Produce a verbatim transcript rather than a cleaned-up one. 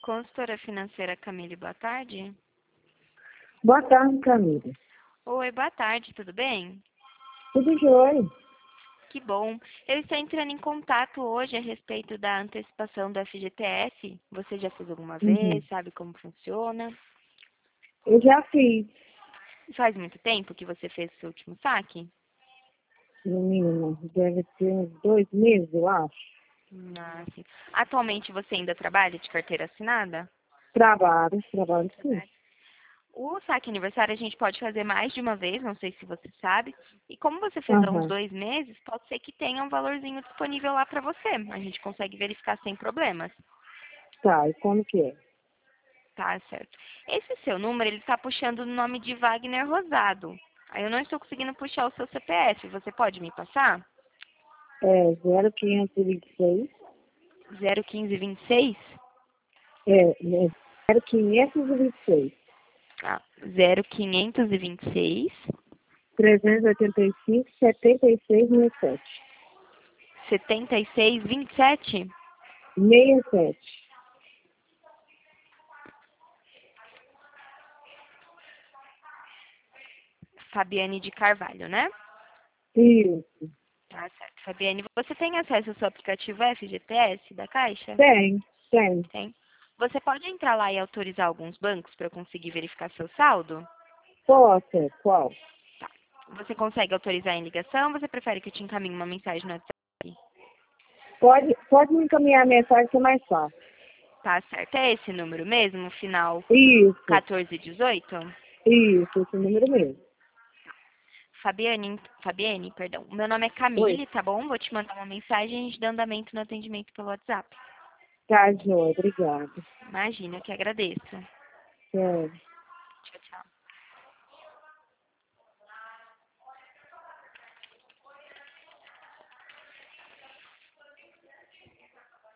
Consultora financeira Camille, boa tarde. Boa tarde, Camila. Oi, boa tarde, tudo bem? Tudo jóia? Que bom. Eu estou entrando em contato hoje a respeito da antecipação do F G T S. Você já fez alguma Uhum. vez? Sabe como funciona? Eu já fiz, Faz muito tempo que você fez o seu último saque? menina, deve ter uns dois meses, eu acho. Ah, sim. Atualmente você ainda trabalha de carteira assinada? Trabalho, trabalho sim. O saque aniversário a gente pode fazer mais de uma vez, não sei se você sabe. E como você fez há uns Aham. dois meses, pode ser que tenha um valorzinho disponível lá para você. A gente consegue verificar sem problemas. Tá, e como que é? Tá, certo. Esse seu número, ele está puxando o nome de Wagner Rosado. Aí eu não estou conseguindo puxar o seu C P F. Você pode me passar? É zero quinhentos e vinte e seis. zero um cinco dois seis? É, é zero quinhentos e vinte e seis. Ah, zero quinhentos e vinte e seis, trezentos e oitenta e cinco, setenta e seis, sessenta e sete. setenta e seis, vinte e sete? sessenta e sete. Fabiane de Carvalho, né? Isso. Tá certo. Fabiane, você tem acesso ao seu aplicativo F G T S da Caixa? Tem, tem. Tem. Você pode entrar lá e autorizar alguns bancos para eu conseguir verificar seu saldo? Posso? Qual? Você consegue autorizar em ligação ou você prefere que eu te encaminhe uma mensagem no WhatsApp? Pode, pode me encaminhar a mensagem que é mais fácil. Tá certo. É esse número mesmo, final Isso, quatorze dezoito? isso, esse número mesmo. Fabiane, Fabiane, perdão. O meu nome é Oi. Camille, tá bom? Vou te mandar uma mensagem e a gente dá andamento no atendimento pelo WhatsApp. Tá, João, obrigada. Imagina, eu que agradeço. Tchau.